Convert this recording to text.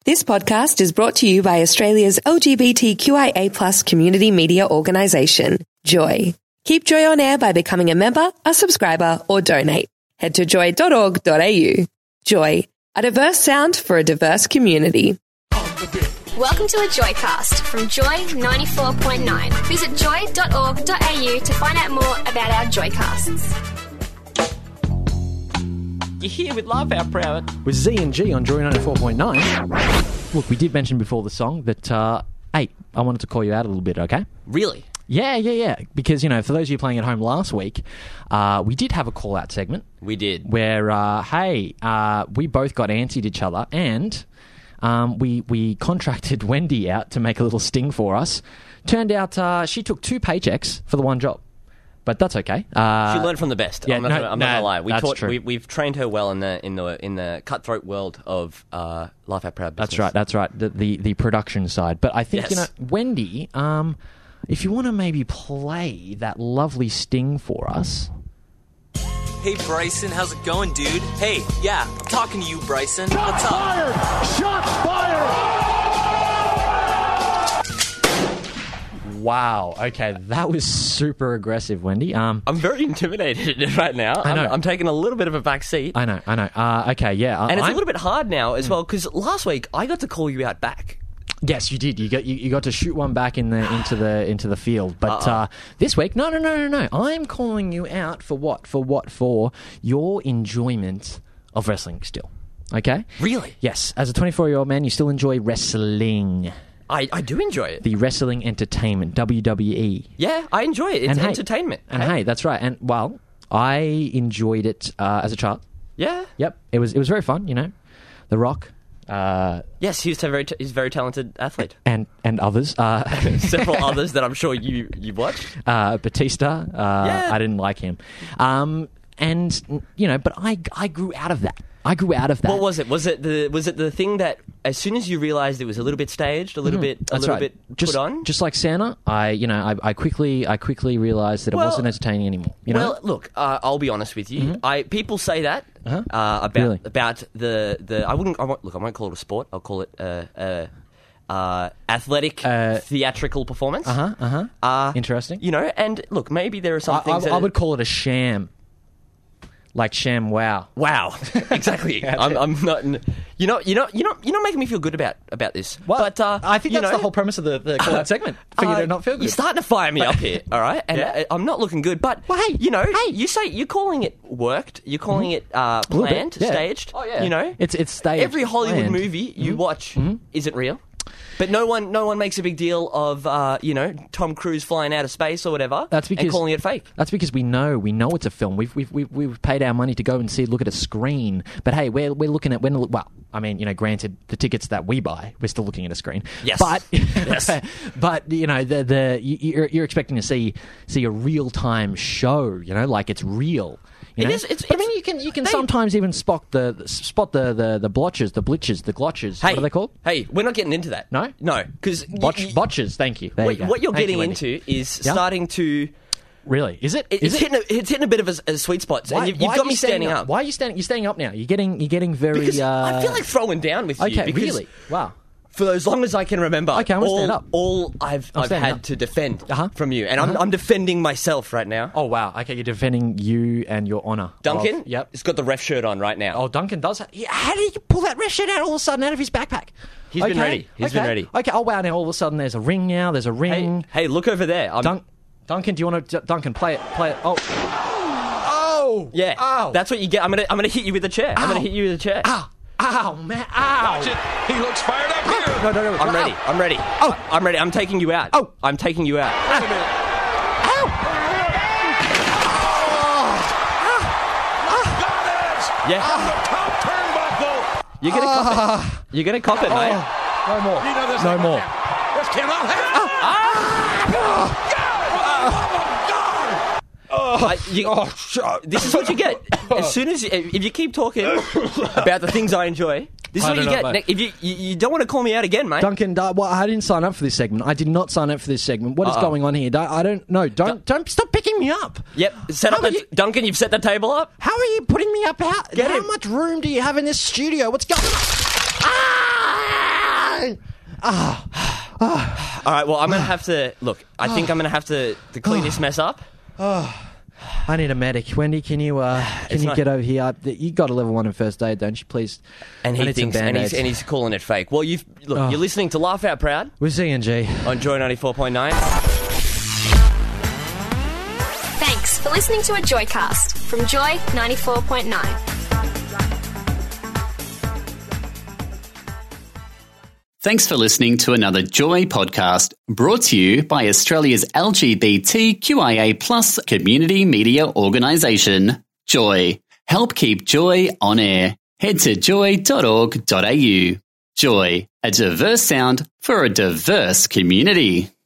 This podcast is brought to you by Australia's LGBTQIA+ community media organisation, Joy. Keep Joy on air by becoming a member, a subscriber, or donate. Head to joy.org.au. Joy, a diverse sound for a diverse community. Welcome to a Joycast from Joy 94.9. Visit joy.org.au to find out more about our Joycasts. You're here with Laugh Out Proud. With Z and G on Joy 94.9. Look, we did mention before the song that, hey, I wanted to call you out a little bit, okay? Really? Yeah. Because, for those of you playing at home last week, we did have a call-out segment. We did. Where, we both got antsied each other and we contracted Wendy out to make a little sting for us. Turned out she took 2 paychecks for the one job. But that's okay. She learned from the best. Yeah, I'm not gonna lie. We've trained her well in the cutthroat world of Laugh Out Proud business. That's right. The production side. But I think Yes. Wendy, if you want to maybe play that lovely sting for us. Hey Bryson, how's it going, dude? Hey, yeah, I'm talking to you, Bryson. What's up? Shots fired! Wow. Okay, that was super aggressive, Wendy. I'm very intimidated right now. I know. I'm taking a little bit of a back seat. I know. Okay, yeah. And it's a little bit hard now as well, because last week I got to call you out back. Yes, you did. You got to shoot one back into the field. But this week, no. I'm calling you out for what? For your enjoyment of wrestling still. Okay? Really? Yes. As a 24-year-old man, you still enjoy wrestling. I do enjoy it. The wrestling entertainment, WWE. Yeah, I enjoy it. It's entertainment. And hey, that's right. And, well, I enjoyed it as a child. Yeah? Yep. It was very fun, The Rock. Yes, he's a very talented athlete. And others. Several others that I'm sure you watched. Batista. Yeah. I didn't like him. But I grew out of that. What was it? Was it the thing that as soon as you realised it was a little bit staged, a little bit put on? Just like Santa, I quickly realised that it wasn't entertaining anymore. Well, look, I'll be honest with you. Mm-hmm. People say that about the I won't call it a sport. I'll call it athletic theatrical performance. Interesting. And look, maybe there are some things I would call it a sham. Like sham wow. Wow. Exactly. I'm not you're not making me feel good about this. Well, but I think that's the whole premise of the call-out segment. For you to not feel good. You're starting to fire me up here, all right? And I'm not looking good. But you say you're calling it worked, you're calling it planned, staged. Oh yeah. It's staged. Every Hollywood planned. movie you watch isn't real. But no one makes a big deal of Tom Cruise flying out of space or whatever. And calling it fake. That's because we know it's a film. We've paid our money to go and look at a screen. But hey, we're looking at granted the tickets that we buy, we're still looking at a screen. Yes. But yes. But you're expecting to see a real time show. Like it's real. But I mean, you can sometimes even spot the blotches, the glitches, the glotches. Hey, what are they called? Hey, we're not getting into that. No, because botches. Thank you. What you're getting into is starting to. Really? Is it? It's hitting a bit of a sweet spot. You've got me standing up. Why are you standing? You're standing up now. You're getting very. Because I feel like throwing down with you. Okay, really? Wow. For as long as I can remember, okay, I'm gonna stand up. All I've had to defend from you, and I'm defending myself right now. Oh wow! Okay, you're defending you and your honour. Duncan, yep, he's got the ref shirt on right now. Oh, Duncan does. How did he pull that ref shirt out all of a sudden out of his backpack? He's been ready. He's been ready. Okay. Oh wow! Now all of a sudden there's a ring. Now there's a ring. Hey, look over there. Duncan, do you want to? Duncan, play it. Oh. Oh. Yeah. Ow. That's what you get. I'm gonna hit you with a chair. Ow. I'm gonna hit you with a chair. Ow. Ow, man. Ow. Watch it. He looks fired up here. No. I'm ready. Oh. I'm ready. I'm taking you out. Oh. I'm taking you out. Wait a minute. Ow. Got it. Yeah. On the top turnbuckle. You're gonna cop it. You're gonna cop it, mate. No more. You know this No ain't more. working. This cannot happen. This is what you get. As soon as if you keep talking about the things I enjoy, this is what you get. Mate. If you don't want to call me out again, mate. Duncan, I didn't sign up for this segment. I did not sign up for this segment. What is going on here? I don't know. Don't stop picking me up. Yep. Duncan, you've set the table up. How are you putting me up? How Get him. much room do you have in this studio? What's going on? Wendy. All right, well, I'm going to have to... Look, I think I'm going to have to clean this mess up. I need a medic. Wendy, can you get over here? You got a level 1 in first aid, don't you, please? And he thinks, and he's calling it fake. Well, you're listening to Laugh Out Proud. We're CNG. On Joy 94.9. Thanks for listening to a Joycast from Joy 94.9. Thanks for listening to another Joy podcast brought to you by Australia's LGBTQIA+ community media organisation, Joy. Help keep Joy on air. Head to joy.org.au. Joy, a diverse sound for a diverse community.